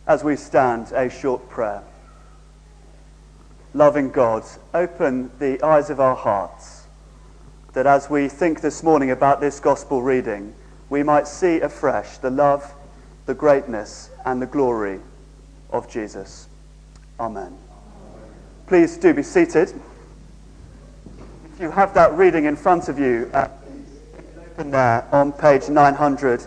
as we stand, a short prayer. Loving God, open the eyes of our hearts, that as we think this morning about this gospel reading, we might see afresh the love, the greatness, and the glory of Jesus. Amen. Please do be seated. If you have that reading in front of you, open there on page 900.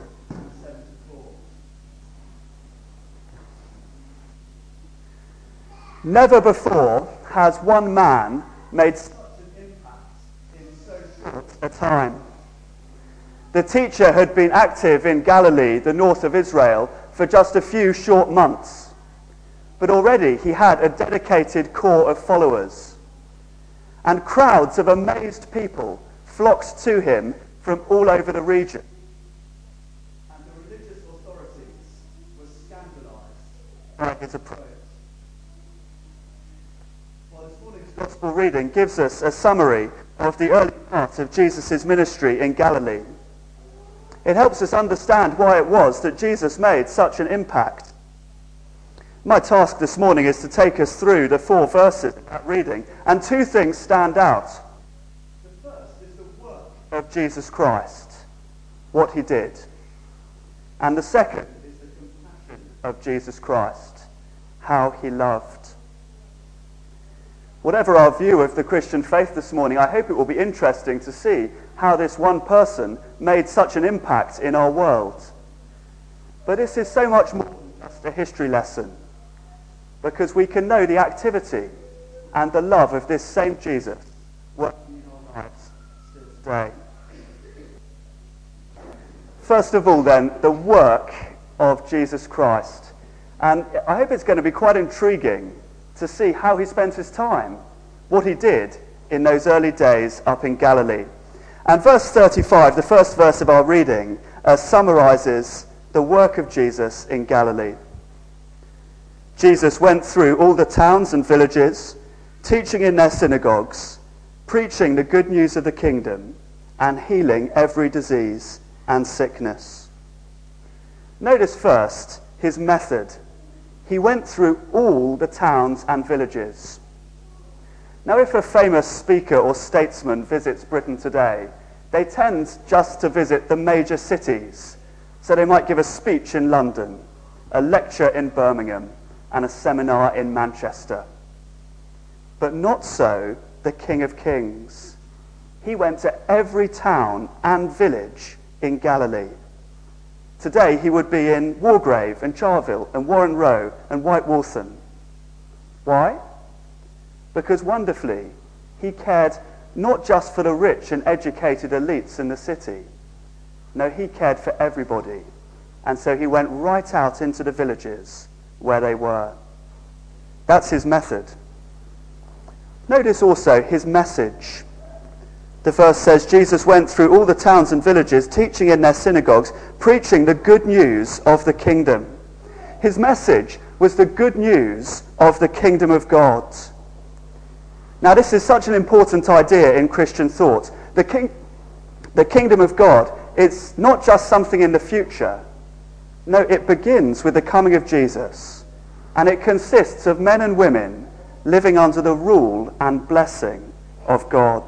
Never before has one man made such an impact in so short a time. The teacher had been active in Galilee, the north of Israel, for just a few short months. But already he had a dedicated core of followers. And crowds of amazed people flocked to him from all over the region. And the religious authorities were scandalized by his approach. Gospel reading gives us a summary of the early part of Jesus' ministry in Galilee. It helps us understand why it was that Jesus made such an impact. My task this morning is to take us through the 4 verses of that reading, and 2 things stand out. The first is the work of Jesus Christ, what he did. And the second is the compassion of Jesus Christ, how he loved. Whatever our view of the Christian faith this morning, I hope it will be interesting to see how this one person made such an impact in our world. But this is so much more than just a history lesson, because we can know the activity and the love of this same Jesus working in our lives still today. First of all, then, the work of Jesus Christ. And I hope it's going to be quite intriguing to see how he spent his time, what he did in those early days up in Galilee. And verse 35, the first verse of our reading, summarizes the work of Jesus in Galilee. Jesus went through all the towns and villages, teaching in their synagogues, preaching the good news of the kingdom, and healing every disease and sickness. Notice first his method. He went through all the towns and villages. Now, if a famous speaker or statesman visits Britain today, they tend just to visit the major cities. So they might give a speech in London, a lecture in Birmingham, and a seminar in Manchester. But not so the King of Kings. He went to every town and village in Galilee. Today he would be in Wargrave and Charville and Warren Row and Whitewaltham. Why? Because wonderfully, he cared not just for the rich and educated elites in the city. No, he cared for everybody. And so he went right out into the villages where they were. That's his method. Notice also his message. The verse says, Jesus went through all the towns and villages, teaching in their synagogues, preaching the good news of the kingdom. His message was the good news of the kingdom of God. Now, this is such an important idea in Christian thought. The kingdom of God, it's not just something in the future. No, it begins with the coming of Jesus. And it consists of men and women living under the rule and blessing of God.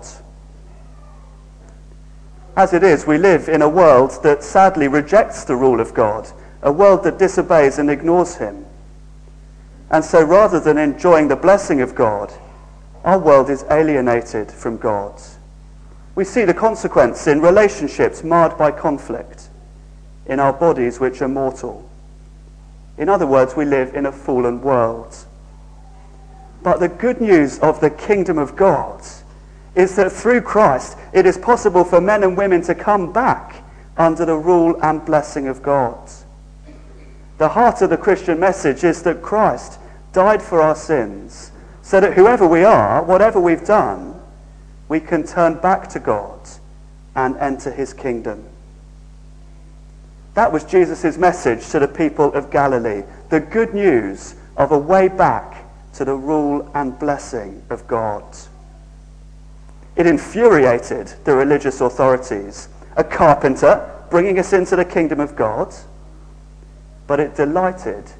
As it is, we live in a world that sadly rejects the rule of God, a world that disobeys and ignores him. And so rather than enjoying the blessing of God, our world is alienated from God. We see the consequence in relationships marred by conflict, in our bodies which are mortal. In other words, we live in a fallen world. But the good news of the kingdom of God is that through Christ it is possible for men and women to come back under the rule and blessing of God. The heart of the Christian message is that Christ died for our sins so that whoever we are, whatever we've done, we can turn back to God and enter his kingdom. That was Jesus' message to the people of Galilee, the good news of a way back to the rule and blessing of God. It infuriated the religious authorities, a carpenter bringing us into the kingdom of God, but it delighted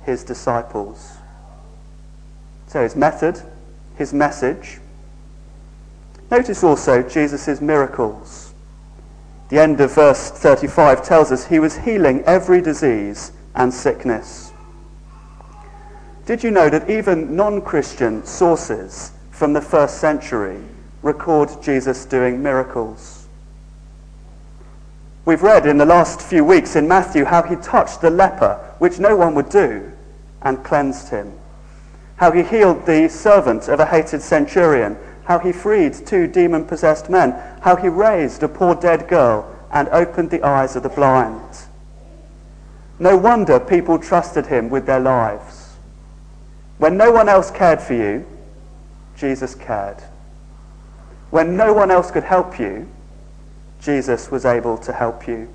his disciples. So his method, his message. Notice also Jesus' miracles. The end of verse 35 tells us he was healing every disease and sickness. Did you know that even non-Christian sources from the first century record Jesus doing miracles? We've read in the last few weeks in Matthew how he touched the leper, which no one would do, and cleansed him. How he healed the servant of a hated centurion. How he freed 2 demon-possessed men. How he raised a poor dead girl and opened the eyes of the blind. No wonder people trusted him with their lives. When no one else cared for you, Jesus cared. When no one else could help you, Jesus was able to help you.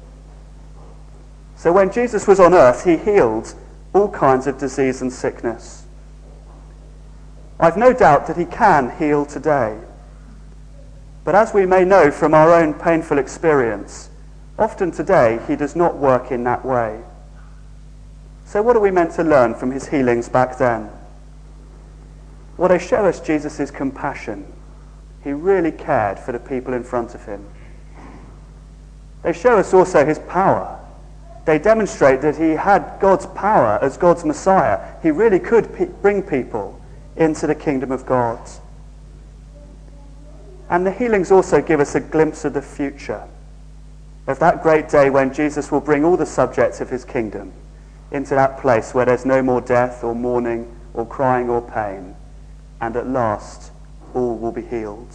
So when Jesus was on earth, he healed all kinds of disease and sickness. I've no doubt that he can heal today. But as we may know from our own painful experience, often today he does not work in that way. So what are we meant to learn from his healings back then? Well, they show us Jesus' compassion. He really cared for the people in front of him. They show us also his power. They demonstrate that he had God's power as God's Messiah. He really could bring people into the kingdom of God. And the healings also give us a glimpse of the future, of that great day when Jesus will bring all the subjects of his kingdom into that place where there's no more death or mourning or crying or pain, and at last all will be healed.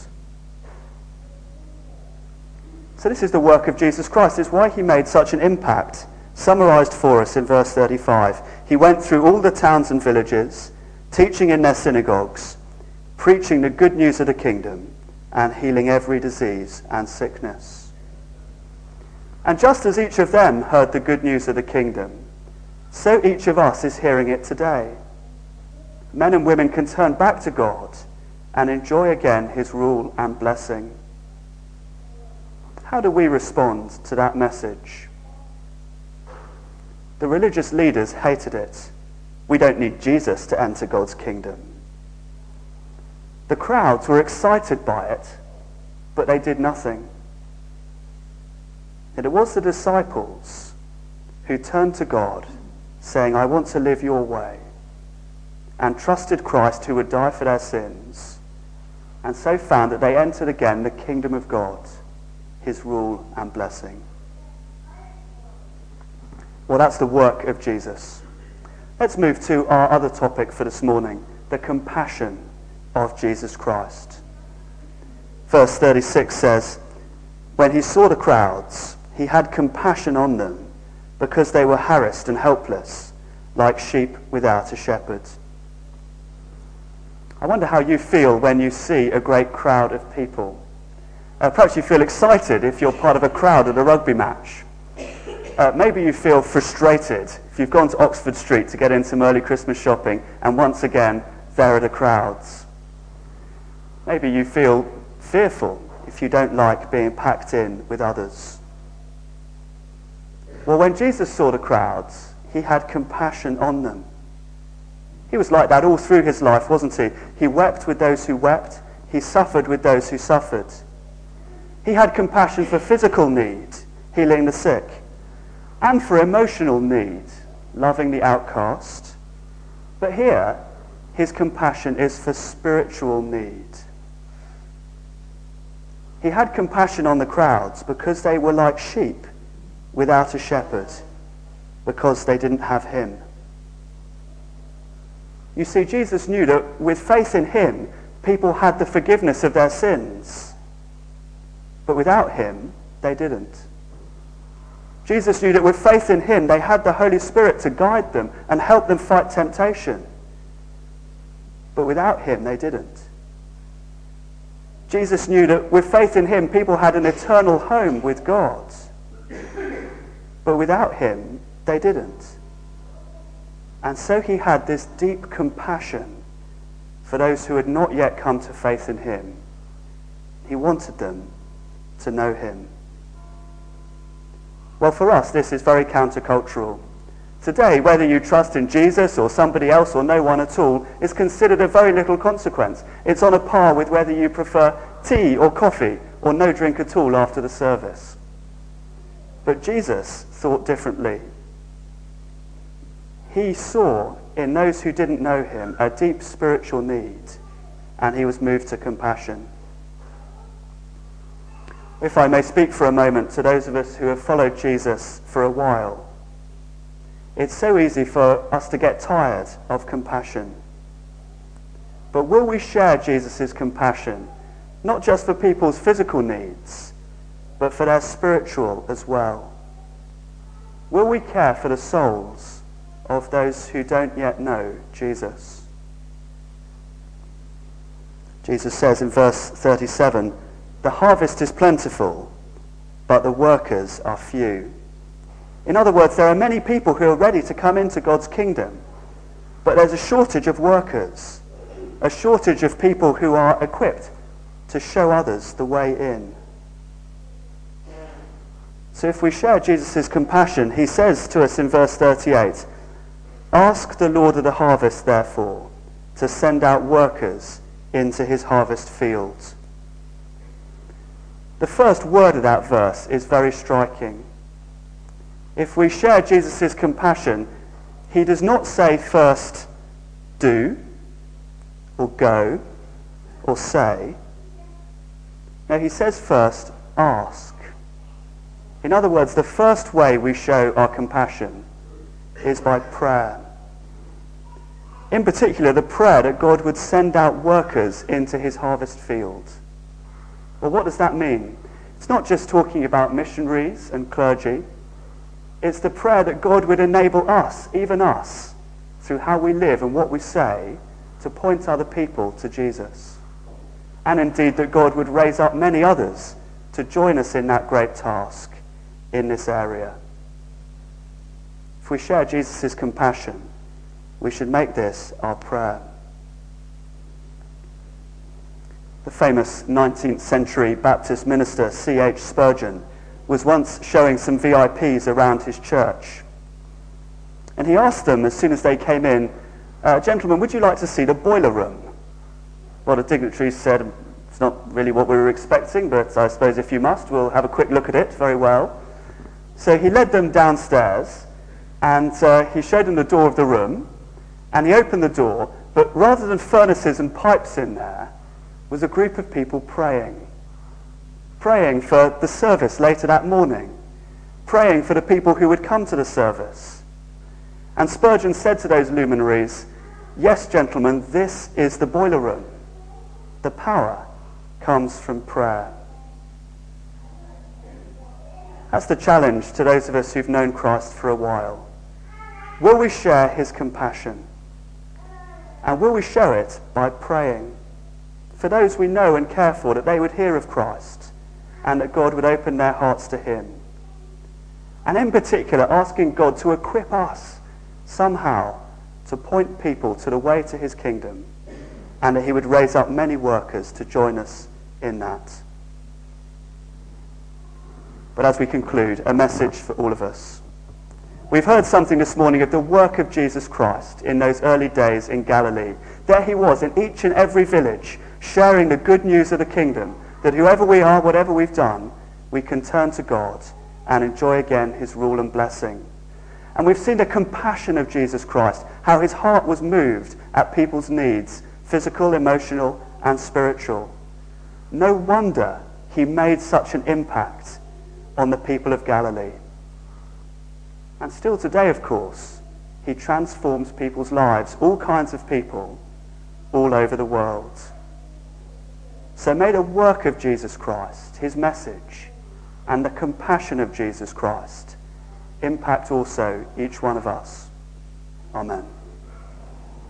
So this is the work of Jesus Christ. It's why he made such an impact, summarized for us in verse 35. He went through all the towns and villages, teaching in their synagogues, preaching the good news of the kingdom, and healing every disease and sickness. And just as each of them heard the good news of the kingdom, so each of us is hearing it today. Men and women can turn back to God and enjoy again his rule and blessing. How do we respond to that message? The religious leaders hated it. We don't need Jesus to enter God's kingdom. The crowds were excited by it, but they did nothing. And it was the disciples who turned to God, saying, I want to live your way, and trusted Christ who would die for their sins, and so found that they entered again the kingdom of God, his rule and blessing. Well, that's the work of Jesus. Let's move to our other topic for this morning, the compassion of Jesus Christ. Verse 36 says, when he saw the crowds, he had compassion on them, because they were harassed and helpless, like sheep without a shepherd. I wonder how you feel when you see a great crowd of people. Perhaps you feel excited if you're part of a crowd at a rugby match. Maybe you feel frustrated if you've gone to Oxford Street to get in some early Christmas shopping, and once again, there are the crowds. Maybe you feel fearful if you don't like being packed in with others. Well, when Jesus saw the crowds, he had compassion on them. He was like that all through his life, wasn't he? He wept with those who wept. He suffered with those who suffered. He had compassion for physical need, healing the sick, and for emotional need, loving the outcast. But here, his compassion is for spiritual need. He had compassion on the crowds because they were like sheep without a shepherd, because they didn't have him. You see, Jesus knew that with faith in him, people had the forgiveness of their sins. But without him, they didn't. Jesus knew that with faith in him, they had the Holy Spirit to guide them and help them fight temptation. But without him, they didn't. Jesus knew that with faith in him, people had an eternal home with God. But without him, they didn't. And so he had this deep compassion for those who had not yet come to faith in him. He wanted them to know him. Well, for us, this is very countercultural. Today, whether you trust in Jesus or somebody else or no one at all is considered of very little consequence. It's on a par with whether you prefer tea or coffee or no drink at all after the service. But Jesus thought differently. He saw in those who didn't know him a deep spiritual need, and he was moved to compassion. If I may speak for a moment to those of us who have followed Jesus for a while, it's so easy for us to get tired of compassion. But will we share Jesus' compassion, not just for people's physical needs, but for their spiritual as well? Will we care for the souls of those who don't yet know Jesus? Jesus says in verse 37, "The harvest is plentiful, but the workers are few." In other words, there are many people who are ready to come into God's kingdom, but there's a shortage of workers, a shortage of people who are equipped to show others the way in. So if we share Jesus' compassion, he says to us in verse 38, "Ask the Lord of the harvest, therefore, to send out workers into his harvest fields." The first word of that verse is very striking. If we share Jesus' compassion, he does not say first, do, or go, or say. No, he says first, ask. In other words, the first way we show our compassion is by prayer. In particular, the prayer that God would send out workers into his harvest field. Well, what does that mean? It's not just talking about missionaries and clergy. It's the prayer that God would enable us, even us, through how we live and what we say, to point other people to Jesus. And indeed that God would raise up many others to join us in that great task in this area. If we share Jesus' compassion, we should make this our prayer. The famous 19th century Baptist minister C.H. Spurgeon was once showing some VIPs around his church. And he asked them as soon as they came in, "Gentlemen, would you like to see the boiler room?" Well, the dignitaries said, "It's not really what we were expecting, but I suppose if you must, we'll have a quick look at it." Very well. So he led them downstairs, and he showed them the door of the room, and he opened the door, but rather than furnaces and pipes in there, was a group of people praying for the service later that morning, praying for the people who would come to the service. And Spurgeon said to those luminaries, "Yes, gentlemen, this is the boiler room. The power comes from prayer." That's the challenge to those of us who've known Christ for a while. Will we share his compassion? And will we show it by praying for those we know and care for, that they would hear of Christ and that God would open their hearts to him? And in particular, asking God to equip us somehow to point people to the way to his kingdom, and that he would raise up many workers to join us in that. But as we conclude, a message for all of us. We've heard something this morning of the work of Jesus Christ in those early days in Galilee. There he was in each and every village, sharing the good news of the kingdom, that whoever we are, whatever we've done, we can turn to God and enjoy again his rule and blessing. And we've seen the compassion of Jesus Christ, how his heart was moved at people's needs, physical, emotional, and spiritual. No wonder he made such an impact on the people of Galilee. And still today, of course, he transforms people's lives, all kinds of people, all over the world. So may the work of Jesus Christ, his message, and the compassion of Jesus Christ impact also each one of us. Amen.